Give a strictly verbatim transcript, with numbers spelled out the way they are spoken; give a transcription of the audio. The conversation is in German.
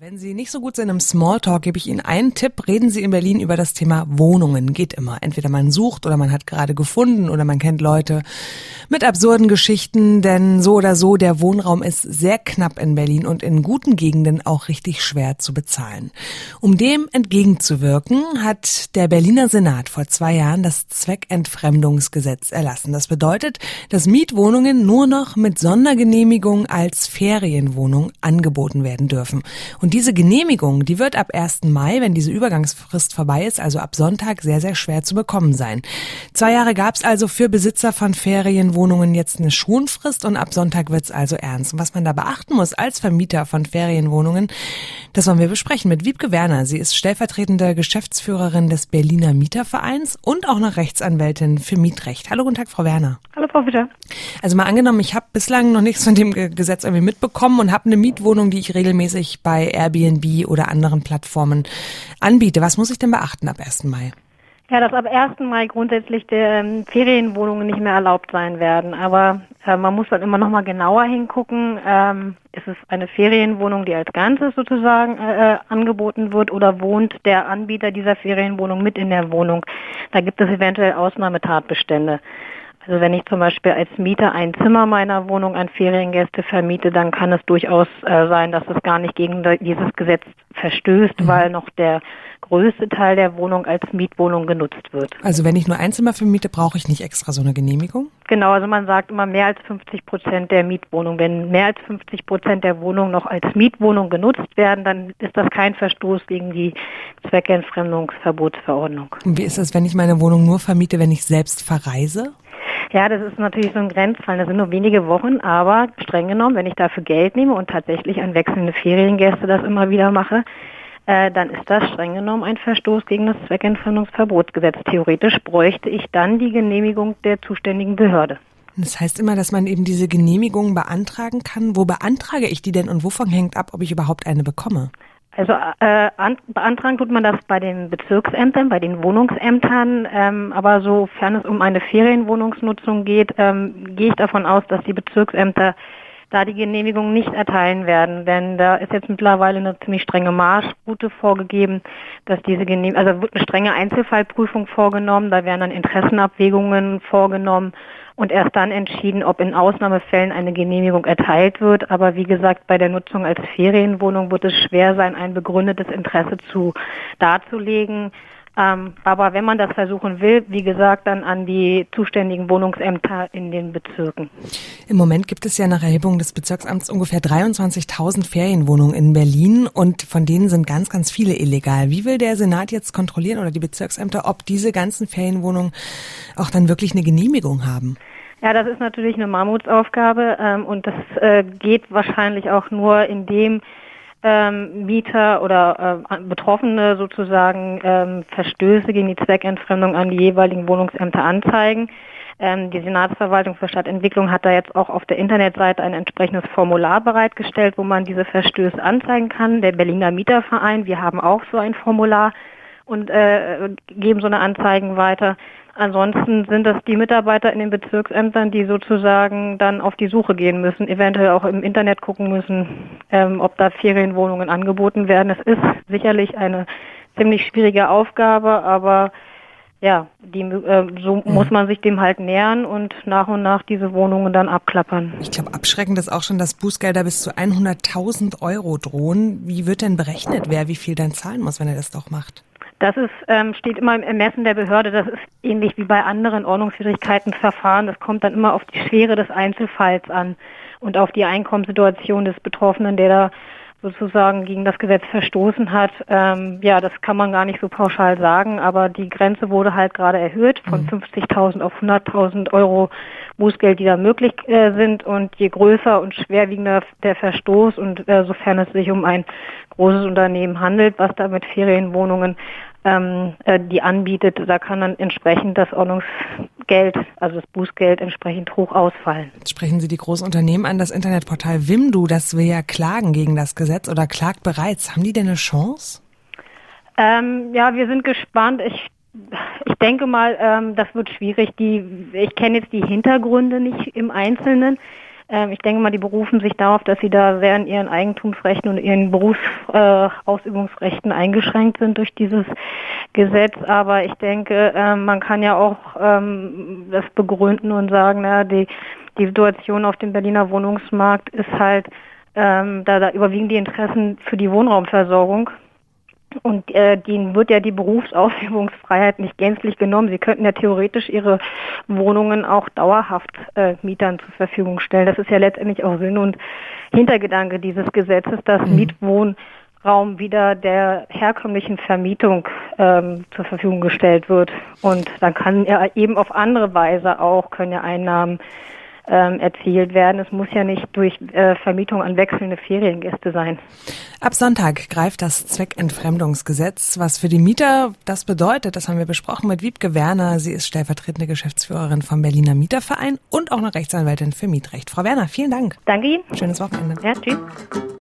Wenn Sie nicht so gut sind im Smalltalk, gebe ich Ihnen einen Tipp. Reden Sie in Berlin über das Thema Wohnungen. Geht immer. Entweder man sucht oder man hat gerade gefunden oder man kennt Leute mit absurden Geschichten. Denn so oder so, der Wohnraum ist sehr knapp in Berlin und in guten Gegenden auch richtig schwer zu bezahlen. Um dem entgegenzuwirken, hat der Berliner Senat vor zwei Jahren das Zweckentfremdungsgesetz erlassen. Das bedeutet, dass Mietwohnungen nur noch mit Sondergenehmigung als Ferienwohnung angeboten werden dürfen. Und diese Genehmigung, die wird ab ersten Mai, wenn diese Übergangsfrist vorbei ist, also ab Sonntag, sehr, sehr schwer zu bekommen sein. Zwei Jahre gab es also für Besitzer von Ferienwohnungen jetzt eine Schonfrist und ab Sonntag wird es also ernst. Und was man da beachten muss als Vermieter von Ferienwohnungen, das wollen wir besprechen mit Wiebke Werner. Sie ist stellvertretende Geschäftsführerin des Berliner Mietervereins und auch noch Rechtsanwältin für Mietrecht. Hallo, guten Tag, Frau Werner. Hallo, Frau Witter. Also mal angenommen, ich habe bislang noch nichts von dem Gesetz irgendwie mitbekommen und habe eine Mietwohnung, die ich regelmäßig bei Airbnb oder anderen Plattformen anbiete. Was muss ich denn beachten ab ersten Mai? Ja, dass ab ersten Mai grundsätzlich die ähm, Ferienwohnungen nicht mehr erlaubt sein werden. Aber äh, man muss dann immer noch mal genauer hingucken. Ähm, ist es eine Ferienwohnung, die als Ganzes sozusagen äh, angeboten wird, oder wohnt der Anbieter dieser Ferienwohnung mit in der Wohnung? Da gibt es eventuell Ausnahmetatbestände. Also wenn ich zum Beispiel als Mieter ein Zimmer meiner Wohnung an Feriengäste vermiete, dann kann es durchaus äh, sein, dass es gar nicht gegen dieses Gesetz verstößt, mhm. weil noch der größte Teil der Wohnung als Mietwohnung genutzt wird. Also wenn ich nur ein Zimmer vermiete, brauche ich nicht extra so eine Genehmigung? Genau, also man sagt immer mehr als fünfzig Prozent der Mietwohnung. Wenn mehr als fünfzig Prozent der Wohnung noch als Mietwohnung genutzt werden, dann ist das kein Verstoß gegen die Zweckentfremdungsverbotsverordnung. Und wie ist es, wenn ich meine Wohnung nur vermiete, wenn ich selbst verreise? Ja, das ist natürlich so ein Grenzfall. Das sind nur wenige Wochen, aber streng genommen, wenn ich dafür Geld nehme und tatsächlich an wechselnde Feriengäste das immer wieder mache, äh, dann ist das streng genommen ein Verstoß gegen das Zweckentfremdungsverbotsgesetz. Theoretisch bräuchte ich dann die Genehmigung der zuständigen Behörde. Das heißt immer, dass man eben diese Genehmigung beantragen kann. Wo beantrage ich die denn und wovon hängt ab, ob ich überhaupt eine bekomme? Also äh, an, beantragen tut man das bei den Bezirksämtern, bei den Wohnungsämtern, ähm, aber sofern es um eine Ferienwohnungsnutzung geht, ähm, gehe ich davon aus, dass die Bezirksämter da die Genehmigung nicht erteilen werden, denn da ist jetzt mittlerweile eine ziemlich strenge Marschroute vorgegeben, dass diese Genehmigung, also wird eine strenge Einzelfallprüfung vorgenommen, da werden dann Interessenabwägungen vorgenommen und erst dann entschieden, ob in Ausnahmefällen eine Genehmigung erteilt wird. Aber wie gesagt, bei der Nutzung als Ferienwohnung wird es schwer sein, ein begründetes Interesse zu darzulegen. Ähm, aber wenn man das versuchen will, wie gesagt, dann an die zuständigen Wohnungsämter in den Bezirken. Im Moment gibt es ja nach Erhebung des Bezirksamts ungefähr dreiundzwanzigtausend Ferienwohnungen in Berlin und von denen sind ganz, ganz viele illegal. Wie will der Senat jetzt kontrollieren oder die Bezirksämter, ob diese ganzen Ferienwohnungen auch dann wirklich eine Genehmigung haben? Ja, das ist natürlich eine Mammutsaufgabe ähm, und das äh, geht wahrscheinlich auch nur, indem ähm, Mieter oder äh, Betroffene sozusagen ähm, Verstöße gegen die Zweckentfremdung an die jeweiligen Wohnungsämter anzeigen. Ähm, die Senatsverwaltung für Stadtentwicklung hat da jetzt auch auf der Internetseite ein entsprechendes Formular bereitgestellt, wo man diese Verstöße anzeigen kann. Der Berliner Mieterverein, wir haben auch so ein Formular und äh, geben so eine Anzeigen weiter. Ansonsten sind das die Mitarbeiter in den Bezirksämtern, die sozusagen dann auf die Suche gehen müssen, eventuell auch im Internet gucken müssen, ähm, ob da Ferienwohnungen angeboten werden. Es ist sicherlich eine ziemlich schwierige Aufgabe, aber ja, die, äh, so mhm. muss man sich dem halt nähern und nach und nach diese Wohnungen dann abklappern. Ich glaube, abschreckend ist auch schon, dass Bußgelder bis zu hunderttausend Euro drohen. Wie wird denn berechnet, wer wie viel dann zahlen muss, wenn er das doch macht? Das ist, ähm, steht immer im Ermessen der Behörde. Das ist ähnlich wie bei anderen Ordnungswidrigkeitenverfahren. Das kommt dann immer auf die Schwere des Einzelfalls an und auf die Einkommenssituation des Betroffenen, der da sozusagen gegen das Gesetz verstoßen hat. Ähm, ja, das kann man gar nicht so pauschal sagen, aber die Grenze wurde halt gerade erhöht von fünfzigtausend auf hunderttausend Euro Bußgeld, die da möglich äh, sind. Und je größer und schwerwiegender der Verstoß und äh, sofern es sich um ein großes Unternehmen handelt, was da mit Ferienwohnungen ähm, äh, die anbietet, da kann dann entsprechend das Ordnungsgeld, also das Bußgeld, entsprechend hoch ausfallen. Jetzt sprechen Sie die großen Unternehmen an, das Internetportal Wimdu, das will ja klagen gegen das Gesetz oder klagt bereits. Haben die denn eine Chance? Ähm, ja, wir sind gespannt. Ich Ich denke mal, ähm, das wird schwierig. Die, ich kenne jetzt die Hintergründe nicht im Einzelnen. Ähm, ich denke mal, die berufen sich darauf, dass sie da sehr in ihren Eigentumsrechten und ihren Berufsausübungsrechten äh, eingeschränkt sind durch dieses Gesetz. Aber ich denke, äh, man kann ja auch ähm, das begründen und sagen, na, die, die Situation auf dem Berliner Wohnungsmarkt ist halt, ähm, da, da überwiegen die Interessen für die Wohnraumversorgung. Und äh, denen wird ja die Berufsausübungsfreiheit nicht gänzlich genommen. Sie könnten ja theoretisch ihre Wohnungen auch dauerhaft äh, Mietern zur Verfügung stellen. Das ist ja letztendlich auch Sinn und Hintergedanke dieses Gesetzes, dass mhm. Mietwohnraum wieder der herkömmlichen Vermietung ähm, zur Verfügung gestellt wird. Und dann kann ja eben auf andere Weise auch, können ja Einnahmen Ähm, erzielt werden. Es muss ja nicht durch äh, Vermietung an wechselnde Feriengäste sein. Ab Sonntag greift das Zweckentfremdungsgesetz. Was für die Mieter das bedeutet, das haben wir besprochen mit Wiebke Werner. Sie ist stellvertretende Geschäftsführerin vom Berliner Mieterverein und auch eine Rechtsanwältin für Mietrecht. Frau Werner, vielen Dank. Danke Ihnen. Schönes Wochenende. Ja, tschüss.